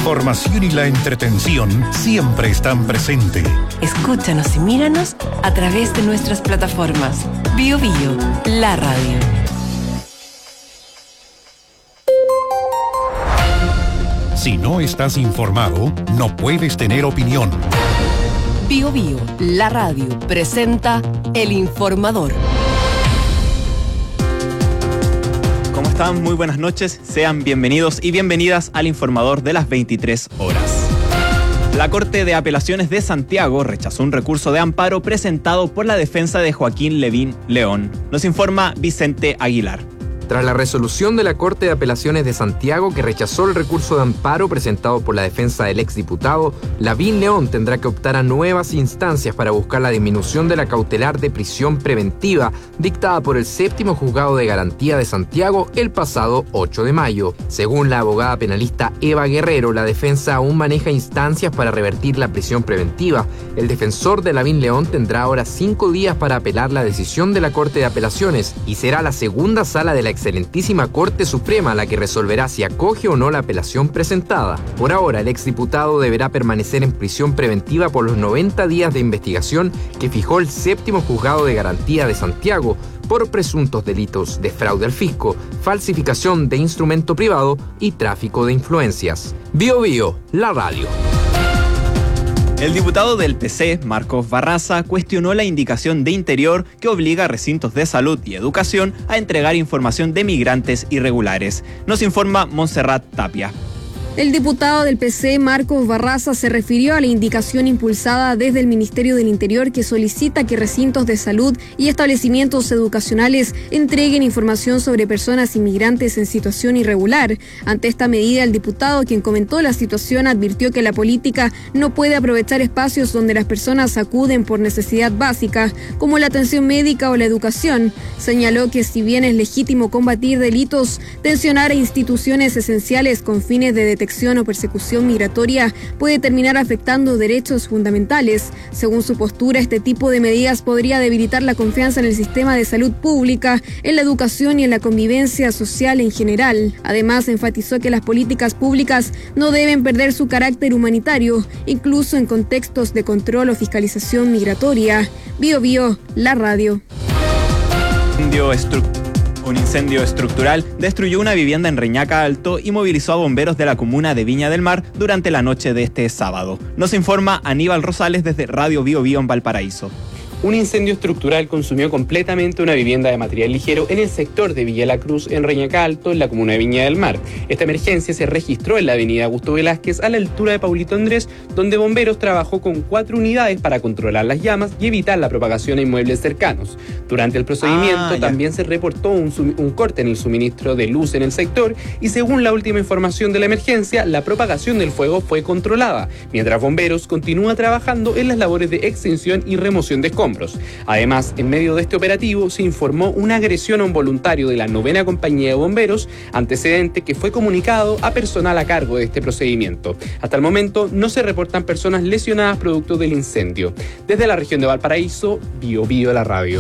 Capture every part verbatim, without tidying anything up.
información y la entretención siempre están presentes. Escúchanos y míranos a través de nuestras plataformas. Bio Bio, la radio. Si no estás informado, no puedes tener opinión. Bio Bio, la radio, presenta El Informador. ¿Cómo están? Muy buenas noches. Sean bienvenidos y bienvenidas al Informador de las veintitrés horas. La Corte de Apelaciones de Santiago rechazó un recurso de amparo presentado por la defensa de Joaquín Levín León. Nos informa Vicente Aguilar. Tras la resolución de la Corte de Apelaciones de Santiago que rechazó el recurso de amparo presentado por la defensa del exdiputado, Levín León tendrá que optar a nuevas instancias para buscar la disminución de la cautelar de prisión preventiva dictada por el séptimo juzgado de garantía de Santiago el pasado ocho de mayo. Según la abogada penalista Eva Guerrero, la defensa aún maneja instancias para revertir la prisión preventiva. El defensor de Levín León tendrá ahora cinco días para apelar la decisión de la Corte de Apelaciones y será la segunda sala de la Excelentísima Corte Suprema la que resolverá si acoge o no la apelación presentada. Por ahora, el exdiputado deberá permanecer en prisión preventiva por los noventa días de investigación que fijó el séptimo juzgado de garantía de Santiago por presuntos delitos de fraude al fisco, falsificación de instrumento privado y tráfico de influencias. Bio Bio, la radio. El diputado del P C, Marcos Barraza, cuestionó la indicación de Interior que obliga a recintos de salud y educación a entregar información de migrantes irregulares. Nos informa Montserrat Tapia. El diputado del P C, Marcos Barraza, se refirió a la indicación impulsada desde el Ministerio del Interior que solicita que recintos de salud y establecimientos educacionales entreguen información sobre personas inmigrantes en situación irregular. Ante esta medida, el diputado, quien comentó la situación, advirtió que la política no puede aprovechar espacios donde las personas acuden por necesidad básica, como la atención médica o la educación. Señaló que si bien es legítimo combatir delitos, tensionar a instituciones esenciales con fines de detección o persecución migratoria puede terminar afectando derechos fundamentales. Según su postura, este tipo de medidas podría debilitar la confianza en el sistema de salud pública, en la educación y en la convivencia social en general. Además, enfatizó que las políticas públicas no deben perder su carácter humanitario, incluso en contextos de control o fiscalización migratoria. Bio Bio, la radio. Un incendio estructural destruyó una vivienda en Reñaca Alto y movilizó a bomberos de la comuna de Viña del Mar durante la noche de este sábado. Nos informa Aníbal Rosales desde Radio Bio Bio en Valparaíso. Un incendio estructural consumió completamente una vivienda de material ligero en el sector de Villa La Cruz, en Reñaca Alto, en la comuna de Viña del Mar. Esta emergencia se registró en la avenida Augusto Velázquez, a la altura de Paulito Andrés, donde bomberos trabajó con cuatro unidades para controlar las llamas y evitar la propagación a inmuebles cercanos. Durante el procedimiento ah, también se reportó un, un corte en el suministro de luz en el sector y, según la última información de la emergencia, la propagación del fuego fue controlada, mientras bomberos continúan trabajando en las labores de extinción y remoción de escombros. Además, en medio de este operativo se informó una agresión a un voluntario de la novena compañía de bomberos, antecedente que fue comunicado a personal a cargo de este procedimiento. Hasta el momento no se reportan personas lesionadas producto del incendio. Desde la región de Valparaíso, Bio Bio la radio.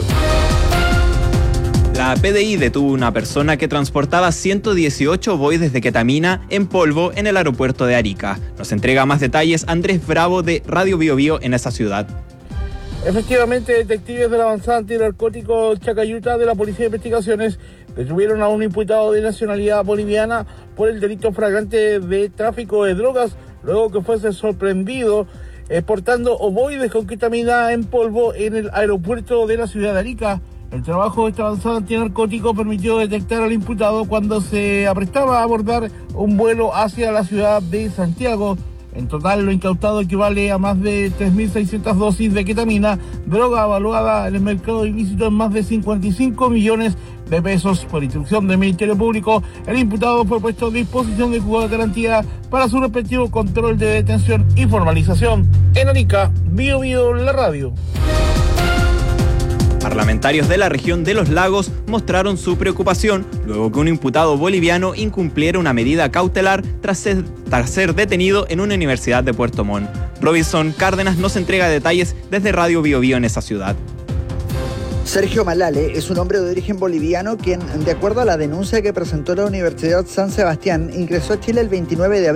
La P D I detuvo a una persona que transportaba ciento dieciocho boides de ketamina en polvo en el aeropuerto de Arica. Nos entrega más detalles Andrés Bravo de Radio Bio Bio en esa ciudad. Efectivamente, detectives de la avanzada antinarcótico Chacayuta de la Policía de Investigaciones detuvieron a un imputado de nacionalidad boliviana por el delito flagrante de tráfico de drogas, luego que fuese sorprendido eh, portando ovoides con ketamina en polvo en el aeropuerto de la ciudad de Arica. El trabajo de esta avanzada antinarcótico permitió detectar al imputado cuando se aprestaba a abordar un vuelo hacia la ciudad de Santiago. En total, lo incautado equivale a más de tres mil seiscientas dosis de ketamina, droga evaluada en el mercado ilícito en más de cincuenta y cinco millones de pesos. Por instrucción del Ministerio Público, el imputado fue puesto a disposición del juzgado de garantía para su respectivo control de detención y formalización. En Arica, Bio Bio, la radio. Parlamentarios de la región de los Lagos mostraron su preocupación luego que un imputado boliviano incumpliera una medida cautelar tras ser, tras ser detenido en una universidad de Puerto Montt. Robinson Cárdenas nos entrega detalles desde Radio Bio Bio en esa ciudad. Sergio Malale es un hombre de origen boliviano quien, de acuerdo a la denuncia que presentó la Universidad San Sebastián, ingresó a Chile el veintinueve de abril.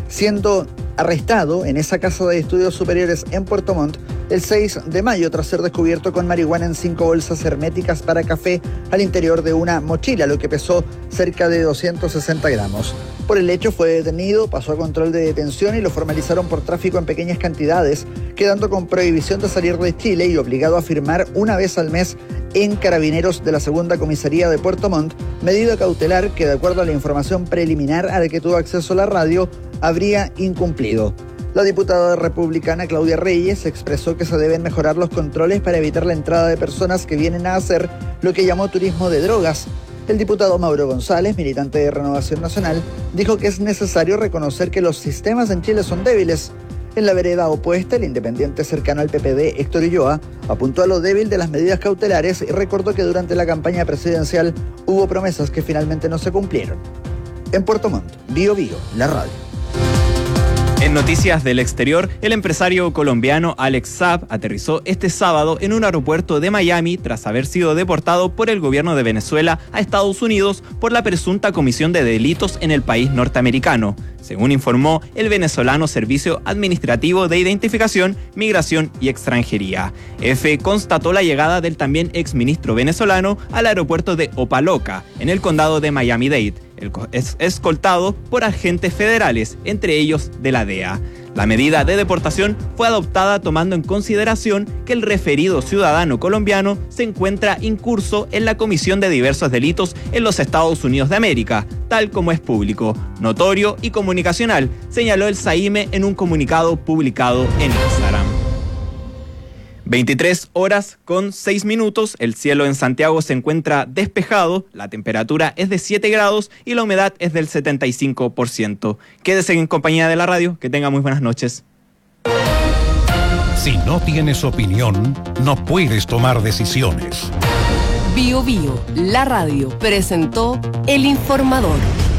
siendo arrestado en esa casa de estudios superiores en Puerto Montt el seis de mayo tras ser descubierto con marihuana en cinco bolsas herméticas para café al interior de una mochila, lo que pesó cerca de doscientos sesenta gramos. Por el hecho fue detenido, pasó a control de detención y lo formalizaron por tráfico en pequeñas cantidades, quedando con prohibición de salir de Chile y obligado a firmar una vez al mes en Carabineros de la Segunda Comisaría de Puerto Montt, medida cautelar que, de acuerdo a la información preliminar a la que tuvo acceso la radio, habría incumplido. La diputada republicana Claudia Reyes expresó que se deben mejorar los controles para evitar la entrada de personas que vienen a hacer lo que llamó turismo de drogas. El diputado Mauro González, militante de Renovación Nacional, dijo que es necesario reconocer que los sistemas en Chile son débiles. En la vereda opuesta, el independiente cercano al P P D, Héctor Ulloa, apuntó a lo débil de las medidas cautelares y recordó que durante la campaña presidencial hubo promesas que finalmente no se cumplieron. En Puerto Montt, Bío Bío, la radio. En noticias del exterior, el empresario colombiano Alex Saab aterrizó este sábado en un aeropuerto de Miami tras haber sido deportado por el gobierno de Venezuela a Estados Unidos por la presunta comisión de delitos en el país norteamericano, según informó el venezolano Servicio Administrativo de Identificación, Migración y Extranjería. F constató la llegada del también exministro venezolano al aeropuerto de Opa-locka, en el condado de Miami-Dade. Es escoltado por agentes federales, entre ellos de la D E A. La medida de deportación fue adoptada tomando en consideración que el referido ciudadano colombiano se encuentra incurso en la comisión de diversos delitos en los Estados Unidos de América, tal como es público, notorio y comunicacional, señaló el SAIME en un comunicado publicado en Instagram. veintitrés horas con seis minutos, el cielo en Santiago se encuentra despejado, la temperatura es de siete grados y la humedad es del setenta y cinco por ciento. Quédese en compañía de la radio, que tenga muy buenas noches. Si no tienes opinión, no puedes tomar decisiones. Bío Bío, la radio, presentó El Informador.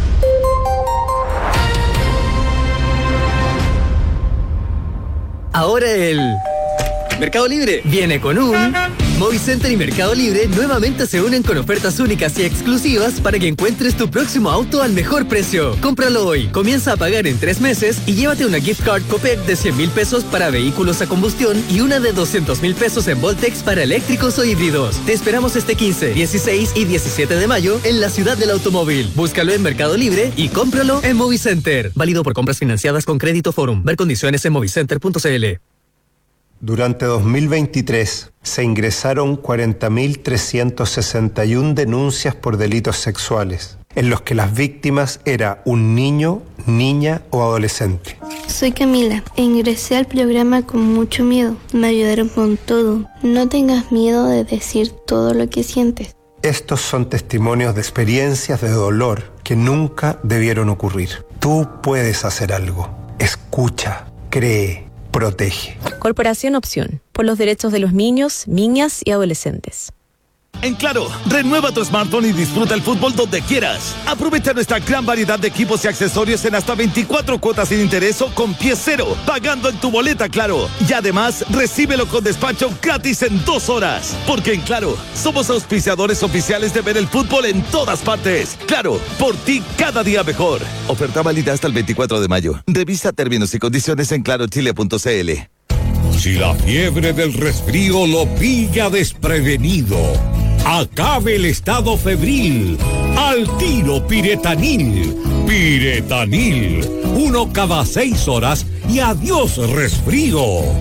Ahora el Mercado Libre viene con un Movicenter y Mercado Libre nuevamente se unen con ofertas únicas y exclusivas para que encuentres tu próximo auto al mejor precio. Cómpralo hoy, comienza a pagar en tres meses y llévate una gift card Copec de cien mil pesos para vehículos a combustión y una de doscientos mil pesos en Voltex para eléctricos o híbridos. Te esperamos este quince, dieciséis y diecisiete de mayo en la ciudad del automóvil. Búscalo en Mercado Libre y cómpralo en Movicenter. Válido por compras financiadas con Crédito Forum. Ver condiciones en movicenter punto c l. Durante dos mil veintitrés se ingresaron cuarenta mil trescientas sesenta y una denuncias por delitos sexuales, en los que las víctimas era un niño, niña o adolescente. Soy Camila e ingresé al programa con mucho miedo. Me ayudaron con todo. No tengas miedo de decir todo lo que sientes. Estos son testimonios de experiencias de dolor que nunca debieron ocurrir. Tú puedes hacer algo. Escucha, cree, protege. Corporación Opción, por los derechos de los niños, niñas y adolescentes. En Claro, renueva tu smartphone y disfruta el fútbol donde quieras. Aprovecha nuestra gran variedad de equipos y accesorios en hasta veinticuatro cuotas sin interés o con pie cero, pagando en tu boleta Claro. Y además, recíbelo con despacho gratis en dos horas. Porque en Claro, somos auspiciadores oficiales de ver el fútbol en todas partes. Claro, por ti cada día mejor. Oferta válida hasta el veinticuatro de mayo. Revisa términos y condiciones en claro chile punto c l. Si la fiebre del resfrío lo pilla desprevenido, acabe el estado febril. Al tiro Piretanil. Piretanil. Uno cada seis horas y adiós resfrío.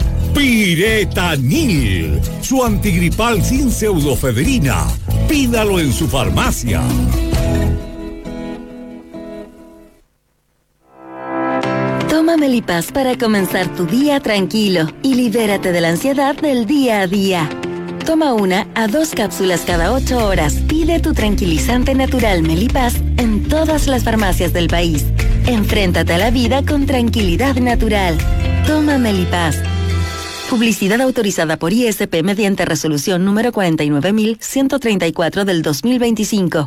Piretanil. Su antigripal sin pseudofebrina. Pídalo en su farmacia. Toma Melipaz para comenzar tu día tranquilo y libérate de la ansiedad del día a día. Toma una a dos cápsulas cada ocho horas. Pide tu tranquilizante natural Melipaz en todas las farmacias del país. Enfréntate a la vida con tranquilidad natural. Toma Melipaz. Publicidad autorizada por I S P mediante resolución número cuarenta y nueve mil ciento treinta y cuatro del dos mil veinticinco.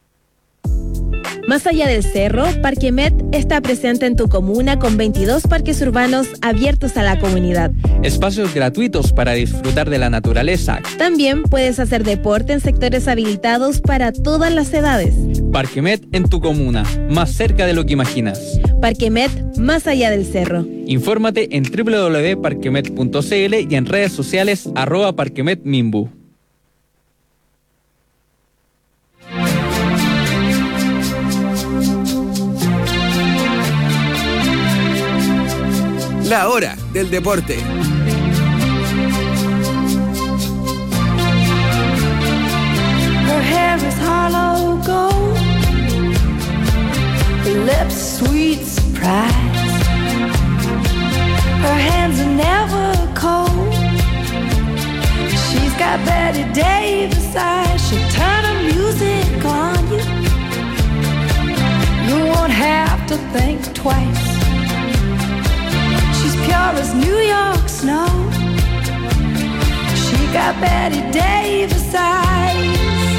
Más allá del cerro, Parque Met está presente en tu comuna con veintidós parques urbanos abiertos a la comunidad. Espacios gratuitos para disfrutar de la naturaleza. También puedes hacer deporte en sectores habilitados para todas las edades. Parque Met en tu comuna, más cerca de lo que imaginas. Parquemet, más allá del cerro. Infórmate en doble u doble u doble u punto parquemet punto c l y en redes sociales arroba parquemetmimbu. La hora del deporte. Her hair is hollow gold, her lips sweet surprise, her hands are never cold. She's got Betty Davis eyes, she'll turn her music on you. You won't have to think twice. She's pure as New York snow. She got Betty Davis eyes.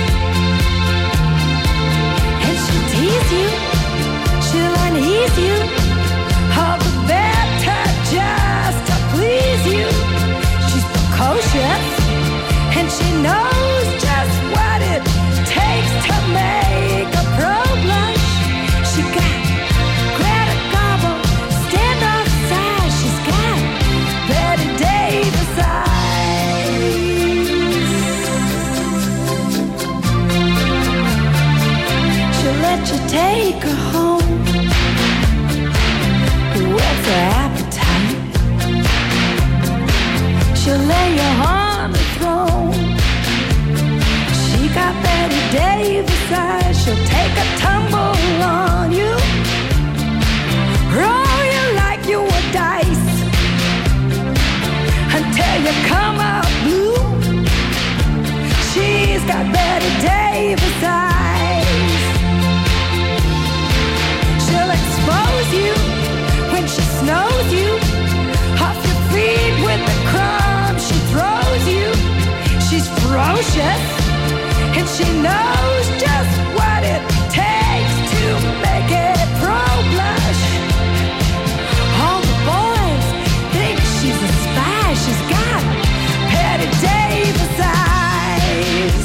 And she'll tease you, she'll unease you, all the better just to please you. She's precocious, and she knows just what it takes to make a pro blush. She got Greta Garbo, stand off side. She's got Betty Davis eyes. She'll let you take her home, whet's her appetite. She'll lay you on the throne. She got Betty Davis eyes. She'll take a tumble on you, roll you like you were dice, until you come out blue. She's got Betty Davis eyes. She'll expose you when she snows you, off your feet with the crumbs she throws you. She's ferocious, and she knows just what it takes to make it pro blush. All the boys think she's a spy. She's got Betty Davis eyes.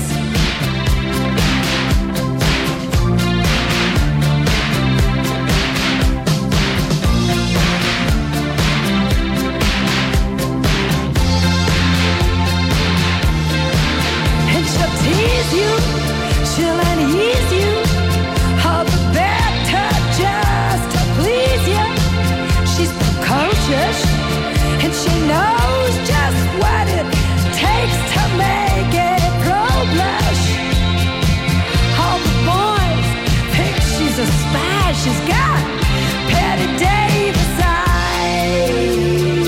And she'll tease you, she'll unease you, all the better just to please you. She's precocious, and she knows just what it takes to make it pro blush. All the boys think she's a spy. She's got Betty Davis eyes.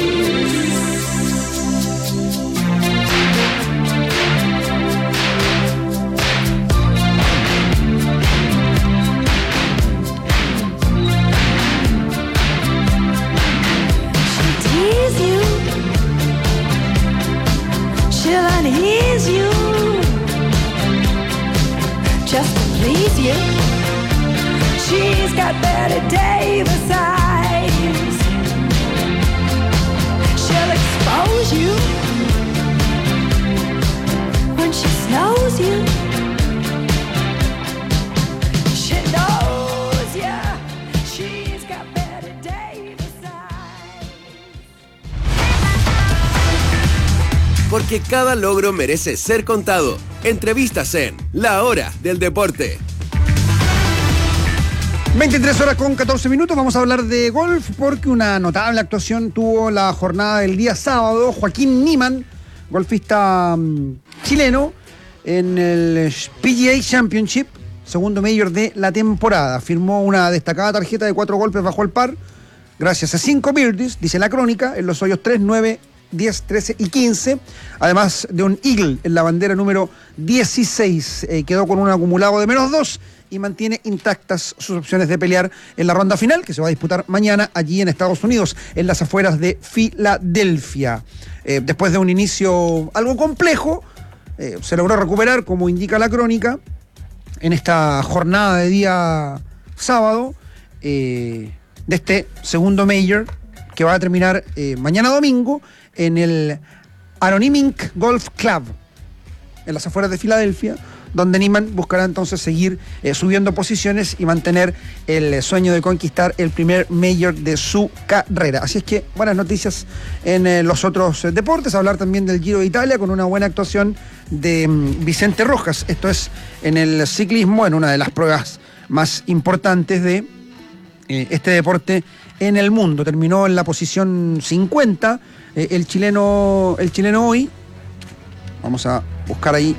She'll tease you, she'll unease you, just to please you. She's got Betty Davis eyes. She'll expose you when she snows you. She knows ya. She's got Betty Davis eyes. Porque cada logro merece ser contado. Entrevistas en La Hora del Deporte. veintitrés horas con catorce minutos, vamos a hablar de golf porque una notable actuación tuvo la jornada del día sábado. Joaquín Niemann, golfista um, chileno, en el P G A Championship, segundo mayor de la temporada. Firmó una destacada tarjeta de cuatro golpes bajo el par, gracias a cinco birdies, dice la crónica, en los hoyos tres, nueve, diez, trece y quince, además de un eagle en la bandera número dieciséis. Eh, quedó con un acumulado de menos dos y mantiene intactas sus opciones de pelear en la ronda final, que se va a disputar mañana allí en Estados Unidos, en las afueras de Filadelfia. Eh, después de un inicio algo complejo, eh, se logró recuperar, como indica la crónica, en esta jornada de día sábado, eh, de este segundo major, que va a terminar eh, mañana domingo en el Aronimink Golf Club, en las afueras de Filadelfia, donde Niemann buscará entonces seguir eh, subiendo posiciones y mantener el eh, sueño de conquistar el primer Major de su carrera. Así es que buenas noticias en eh, los otros eh, deportes. Hablar también del Giro de Italia con una buena actuación de mm, Vicente Rojas. Esto es en el ciclismo, en una de las pruebas más importantes de eh, este deporte en el mundo. Terminó en la posición cincuenta eh, el chileno el chileno hoy. Vamos a buscar ahí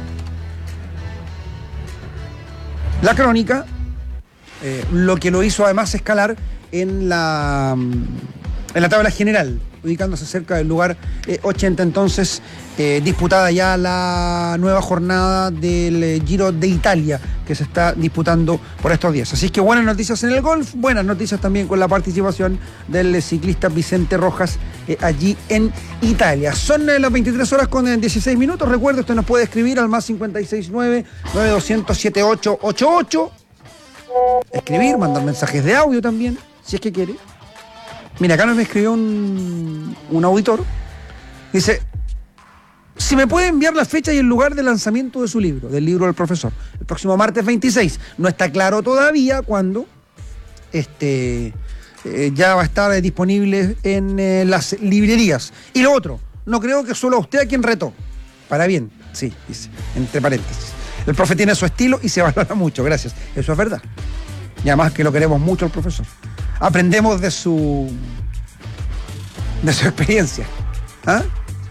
la crónica, eh, lo que lo hizo además escalar en la en la tabla general, ubicándose cerca del lugar eh, ochenta. Entonces, eh, disputada ya la nueva jornada del eh, Giro de Italia, que se está disputando por estos días. Así que buenas noticias en el golf, buenas noticias también con la participación del eh, ciclista Vicente Rojas eh, allí en Italia. Son eh, las veintitrés horas con eh, dieciséis minutos. Recuerda, usted nos puede escribir al más cincuenta y seis nueve, nueve dos cero cero, siete ocho ocho ocho. Escribir, mandar mensajes de audio también, si es que quiere. Mira, acá nos me escribió un, un auditor. Dice, si me puede enviar la fecha y el lugar de lanzamiento de su libro, del libro del profesor. El próximo martes veintiséis. No está claro todavía cuándo. Este, eh, ya va a estar eh, disponible en eh, las librerías. Y lo otro, no creo que solo a usted a quien retó. Para bien, sí, dice, entre paréntesis. El profe tiene su estilo y se valora mucho, gracias. Eso es verdad. Y además que lo queremos mucho al profesor. Aprendemos de su de su experiencia. ¿Ah?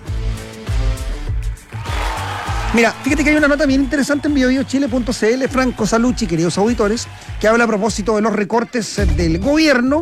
Mira, fíjate que hay una nota bien interesante en bio bio chile punto c l, Franco Salucci, queridos auditores, que habla a propósito de los recortes del gobierno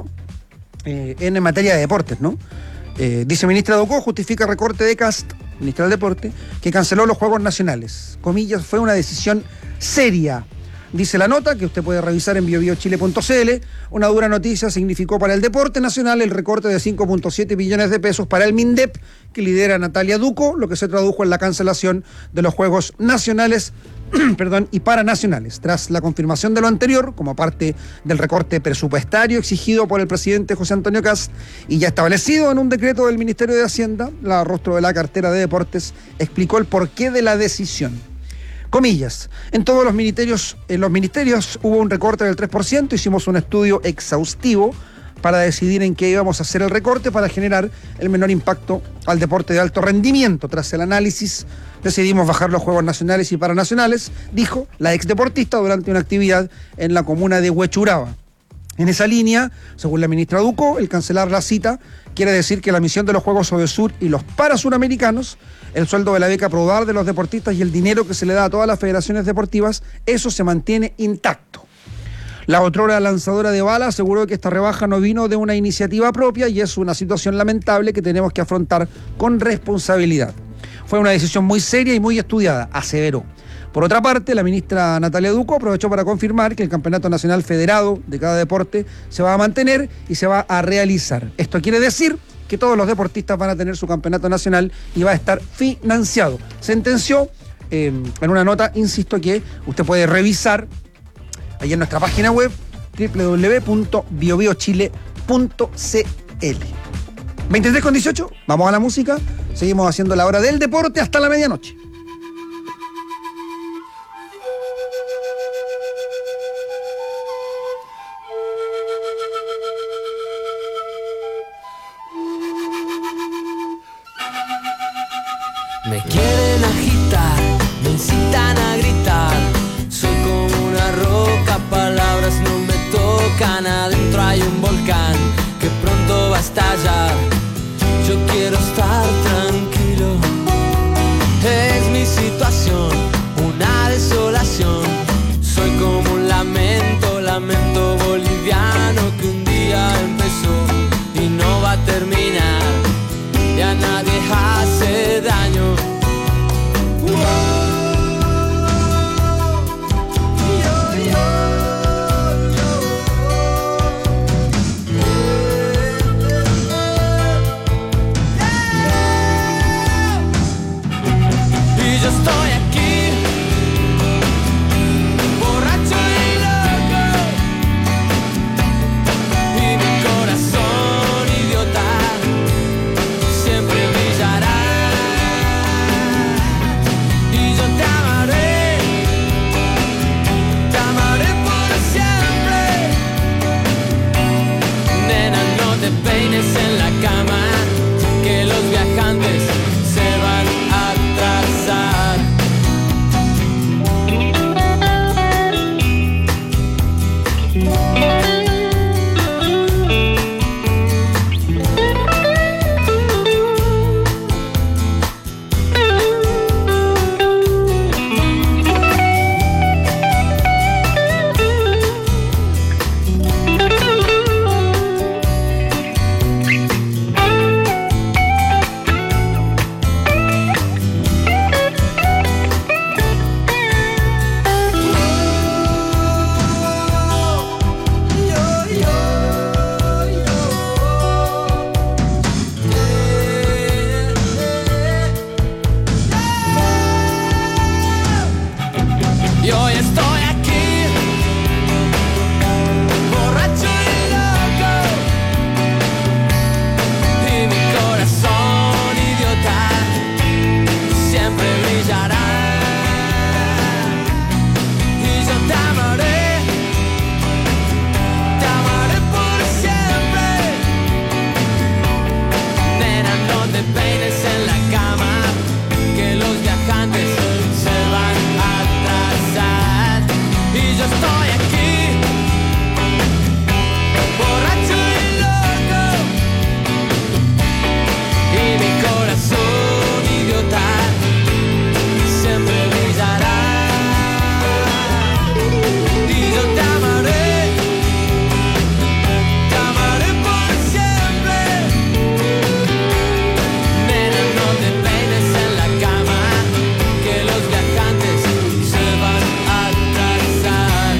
eh, en materia de deportes, ¿no? Eh, dice ministra Ducó, justifica recorte de Cast, ministra del Deporte, que canceló los Juegos Nacionales. Comillas, fue una decisión seria. Dice la nota, que usted puede revisar en bio bio chile punto c l, una dura noticia significó para el deporte nacional el recorte de cinco punto siete billones de pesos para el MINDEP, que lidera Natalia Ducó, lo que se tradujo en la cancelación de los Juegos Nacionales perdón, y Paranacionales. Tras la confirmación de lo anterior, como parte del recorte presupuestario exigido por el presidente José Antonio Kast y ya establecido en un decreto del Ministerio de Hacienda, la rostro de la cartera de Deportes explicó el porqué de la decisión. Comillas, en todos los ministerios, en los ministerios hubo un recorte del tres por ciento, hicimos un estudio exhaustivo para decidir en qué íbamos a hacer el recorte para generar el menor impacto al deporte de alto rendimiento. Tras el análisis, decidimos bajar los Juegos Nacionales y Paranacionales, dijo la exdeportista durante una actividad en la comuna de Huechuraba. En esa línea, según la ministra Ducó, el cancelar la cita quiere decir que la misión de los Juegos Odesur y los Parasuramericanos, el sueldo de la beca Prodar de los deportistas y el dinero que se le da a todas las federaciones deportivas, eso se mantiene intacto. La otrora lanzadora de bala aseguró que esta rebaja no vino de una iniciativa propia y es una situación lamentable que tenemos que afrontar con responsabilidad. Fue una decisión muy seria y muy estudiada, aseveró. Por otra parte, la ministra Natalia Ducó aprovechó para confirmar que el Campeonato Nacional Federado de cada deporte se va a mantener y se va a realizar. Esto quiere decir que todos los deportistas van a tener su campeonato nacional y va a estar financiado. Sentenció eh, en una nota, insisto, que usted puede revisar ahí en nuestra página web doble u doble u doble u punto bio bio chile punto c l. veintitrés con dieciocho, vamos a la música, seguimos haciendo la hora del deporte hasta la medianoche. Me quieren agitar, me incitan a gritar. Soy como una roca, palabras no me tocan. Adentro hay un volcán que pronto va a estallar. Yo quiero estar tranquilo. Es mi situación, una desolación. Soy como un lamento, lamento boliviano que un día empezó y no va a terminar. Ya nadie hace daño. Y yo estoy aquí, borracho y loco, y mi corazón idiota siempre me en la cama, que los viajantes se van a atrasar. Y hoy estoy aquí, borracho y loco, y mi corazón idiota siempre brillará. Y yo te amaré, te amaré por siempre. Nena, no te peines en la cama, que los viajantes se van a atrasar. Y yo estoy aquí, borracho y loco, y mi corazón idiota siempre brillará. Y yo te amaré, te amaré por siempre. Nena, no te peines en la cama, que los viajantes se van a atrasar.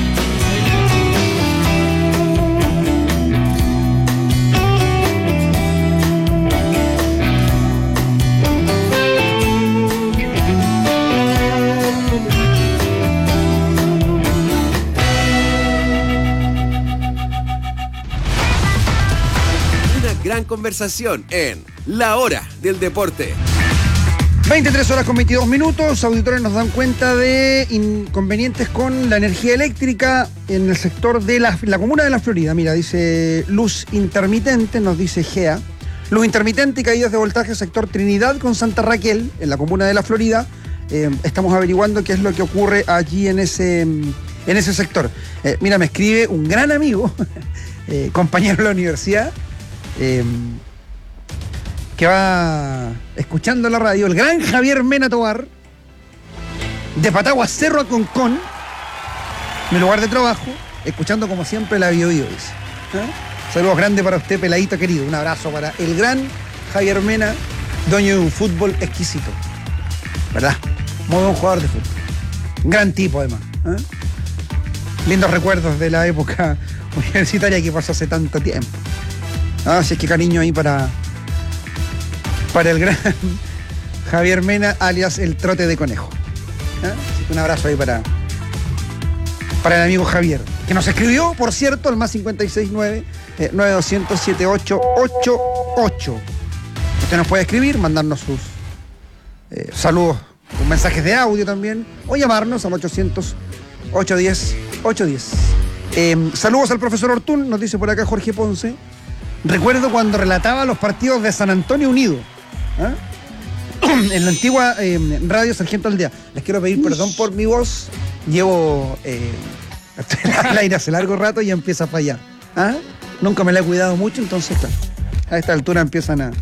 Una gran conversación en La Hora del Deporte. veintitrés horas con veintidós minutos. Auditores nos dan cuenta de inconvenientes con la energía eléctrica en el sector de la, la comuna de La Florida. Mira, dice luz intermitente, nos dice G E A. Luz intermitente y caídas de voltaje sector Trinidad con Santa Raquel, en la comuna de La Florida. Eh, estamos averiguando qué es lo que ocurre allí en ese, en ese sector. Eh, mira, me escribe un gran amigo, eh, compañero de la universidad, eh, que va escuchando la radio, el gran Javier Mena Tobar, de Patagua Cerro a Concón, mi lugar de trabajo, escuchando como siempre la Bio Bio, dice. ¿Eh? Saludos grandes para usted, peladito querido. Un abrazo para el gran Javier Mena, dueño de un fútbol exquisito. ¿Verdad? Muy buen jugador de fútbol. Un gran tipo, además. ¿Eh? Lindos recuerdos de la época universitaria que pasó hace tanto tiempo. Así es que cariño ahí para, para el gran Javier Mena, alias el trote de conejo. ¿Eh? Así que un abrazo ahí para, para el amigo Javier, que nos escribió, por cierto, al más cincuenta y seis nueve, nueve dos cero cero, siete ocho ocho ocho. Usted nos puede escribir, mandarnos sus eh, saludos con mensajes de audio también, o llamarnos al ochocientos, ochocientos diez, ochocientos diez. Eh, saludos al profesor Ortún, nos dice por acá Jorge Ponce. Recuerdo cuando relataba los partidos de San Antonio Unido, ¿eh? en la antigua eh, radio Sargento Aldea. Les quiero pedir perdón por mi voz. Llevo eh, al aire hace largo rato y ya empieza a fallar. ¿Ah? Nunca me la he cuidado mucho, entonces claro, a esta altura empiezan a...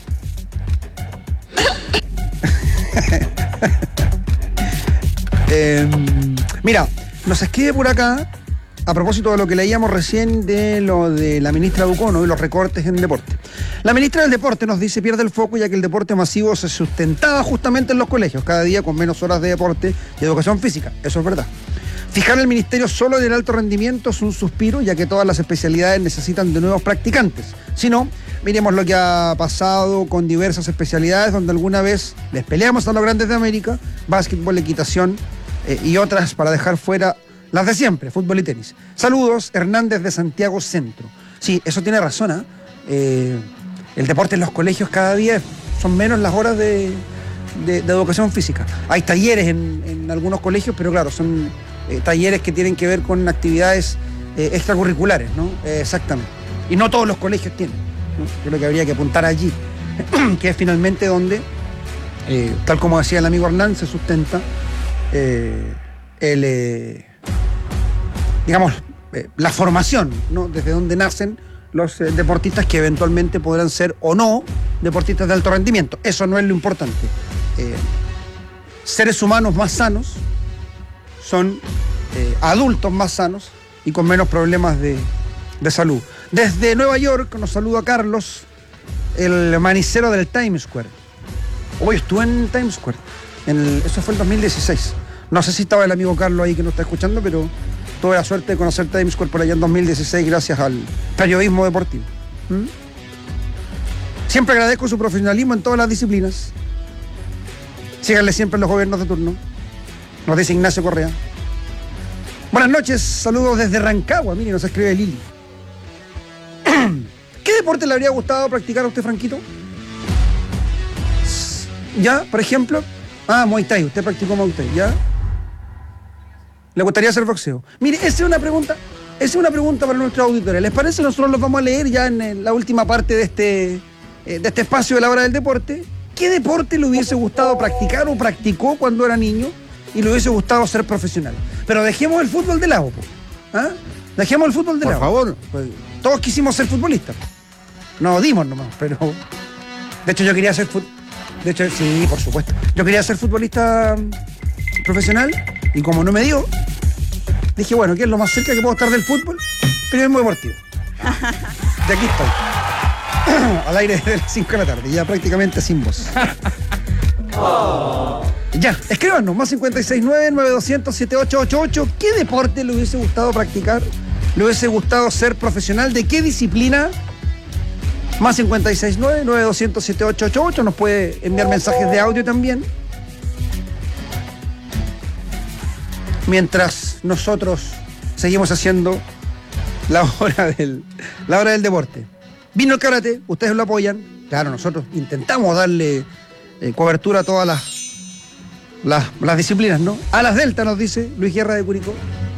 eh, mira, nos escribe por acá, a propósito de lo que leíamos recién de lo de la ministra Ducono y los recortes en deporte. La ministra del Deporte nos dice pierde el foco ya que el deporte masivo se sustentaba justamente en los colegios, cada día con menos horas de deporte y educación física. Eso es verdad. Fijar el ministerio solo en el alto rendimiento es un suspiro, ya que todas las especialidades necesitan de nuevos practicantes. Si no, miremos lo que ha pasado con diversas especialidades donde alguna vez les peleamos a los grandes de América, básquetbol, equitación eh, y otras para dejar fuera las de siempre, fútbol y tenis. Saludos, Hernández de Santiago Centro. Sí, eso tiene razón, ¿eh? Eh, el deporte en los colegios cada día son menos las horas de, de, de educación física. Hay talleres en, en algunos colegios, pero claro, son eh, talleres que tienen que ver con actividades eh, extracurriculares, ¿no? Eh, exactamente. Y no todos los colegios tienen. ¿no? Creo que habría que apuntar allí, que es finalmente donde, eh, tal como decía el amigo Hernán, se sustenta eh, el, eh, digamos, eh, la formación, ¿no? Desde donde nacen los eh, deportistas que eventualmente podrán ser o no deportistas de alto rendimiento. Eso no es lo importante. Eh, seres humanos más sanos son eh, adultos más sanos y con menos problemas de, de salud. Desde Nueva York nos saluda Carlos, el manicero del Times Square. Hoy estuve en Times Square. En el, eso fue el dos mil dieciséis. No sé si estaba el amigo Carlos ahí que nos está escuchando, pero tuve la suerte de conocer Times Square por allá en dos mil dieciséis gracias al periodismo deportivo. ¿Mm? Siempre agradezco su profesionalismo en todas las disciplinas. Síganle siempre en los gobiernos de turno. Nos dice Ignacio Correa. Buenas noches, saludos desde Rancagua. Mire, nos escribe Lili. ¿Qué deporte le habría gustado practicar a usted, Franquito? ¿Ya? Por ejemplo. Ah, Muay Thai. Usted practicó Muay Thai, ¿ya? ¿Le gustaría hacer boxeo? Mire, esa es una pregunta, esa es una pregunta para nuestros auditores. ¿Les parece? Nosotros los vamos a leer ya en la última parte de este, de este espacio de la hora del deporte. ¿Qué deporte le hubiese gustado practicar o practicó cuando era niño y le hubiese gustado ser profesional? Pero dejemos el fútbol de lado, ¿ah? Dejemos el fútbol de lado. Por favor. Pues, todos quisimos ser futbolistas. Nos dimos nomás, pero... De hecho, yo quería ser fut... De hecho, sí, por supuesto. Yo quería ser futbolista profesional y como no me dio, dije, bueno, ¿qué es lo más cerca que puedo estar del fútbol? Periodismo deportivo. De aquí estoy. Al aire de las cinco de la tarde, ya prácticamente sin voz. Oh. Ya, escríbanos, más cincuenta y seis nueve, nueve doscientos, setenta y ocho ochenta y ocho. ¿Qué deporte le hubiese gustado practicar? ¿Le hubiese gustado ser profesional? ¿De qué disciplina? Más cincuenta y seis nueve, nueve doscientos, setenta y ocho ochenta y ocho. Nos puede enviar mensajes de audio también. Mientras nosotros seguimos haciendo la hora del, la hora del deporte. Vino el karate, ustedes lo apoyan. Claro, nosotros intentamos darle eh, cobertura a todas las, las, las disciplinas, ¿no? A las delta, nos dice Luis Guerra de Curicó.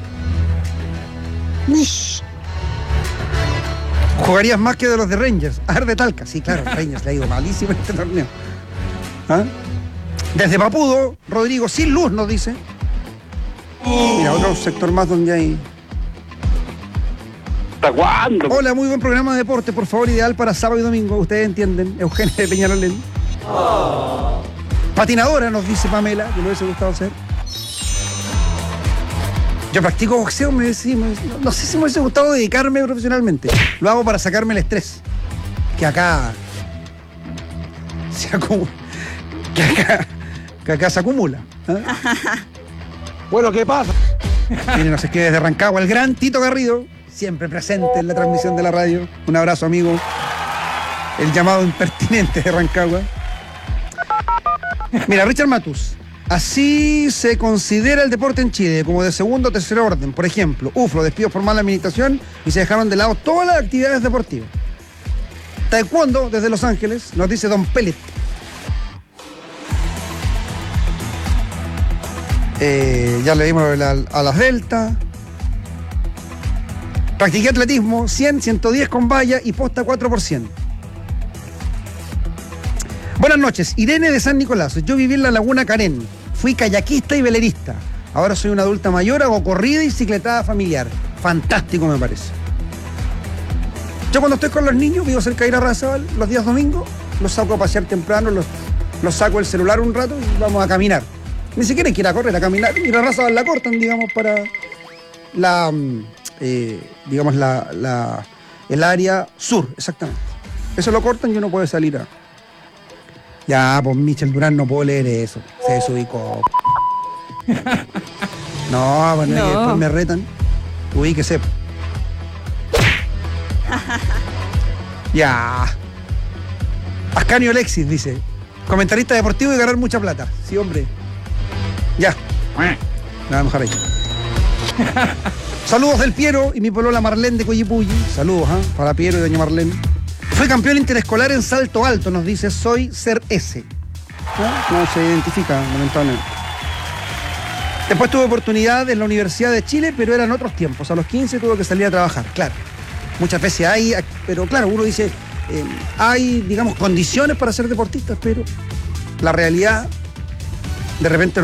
Ush. Jugarías más que de los de Rangers. A ver, de Talca. Sí, claro, Rangers le ha ido malísimo en este torneo. ¿Ah? Desde Papudo, Rodrigo sin luz, nos dice. Mira, otro sector más donde hay... ¿Hasta cuándo? Hola, muy buen programa de deporte, por favor, ideal para sábado y domingo. Ustedes entienden. Eugenio de Peñalolén. Oh. Patinadora, nos dice Pamela, que le hubiese gustado hacer. Yo practico boxeo, me decimos, no, no sé si me hubiese gustado dedicarme profesionalmente. Lo hago para sacarme el estrés. Que acá se acumula. Que acá, que acá se acumula. ¿Eh? Bueno, ¿qué pasa? Miren, nos escribe desde Rancagua el gran Tito Garrido, siempre presente en la transmisión de la radio. Un abrazo, amigo. El llamado impertinente de Rancagua. Mira, Richard Matus. Así se considera el deporte en Chile, como de segundo o tercer orden. Por ejemplo, U F R O, despidos por mala administración y se dejaron de lado todas las actividades deportivas. Taekwondo, desde Los Ángeles, nos dice Don Pellet. Eh, ya le dimos a las delta. Practiqué atletismo, cien, ciento diez con valla y posta cuatro por ciento. Buenas noches, Irene de San Nicolás. Yo viví en la Laguna Carén. Fui kayakista y velerista. Ahora soy una adulta mayor, hago corrida y cicletada familiar. Fantástico, me parece. Yo cuando estoy con los niños, vivo cerca de Irarrázaval, los días domingos, los saco a pasear temprano, los, los saco el celular un rato y vamos a caminar. Ni siquiera hay que ir a correr, a caminar. Irarrázaval la cortan, digamos, para la, eh, digamos, la, la, el área sur, exactamente. Eso lo cortan y uno puede salir a... Ya, pues Michel Durán, no puedo leer eso. Se desubicó. No, bueno, no. Después me retan. Ubíquese. Ya. Ascanio Alexis dice: comentarista deportivo y ganar mucha plata. Sí, hombre. Ya. Nada mejor ahí. Saludos del Piero y mi polola Marlene de Coyipulli. Saludos, ¿eh? Para Piero y doña Marlene. Fue campeón interescolar en salto alto, nos dice Soy Ser S. ¿No? No se identifica, lamentablemente. Después tuve oportunidad en la Universidad de Chile, pero eran otros tiempos. A los quince tuve que salir a trabajar, claro. Muchas veces hay, pero claro, uno dice, eh, hay, digamos, condiciones para ser deportistas, pero la realidad de repente no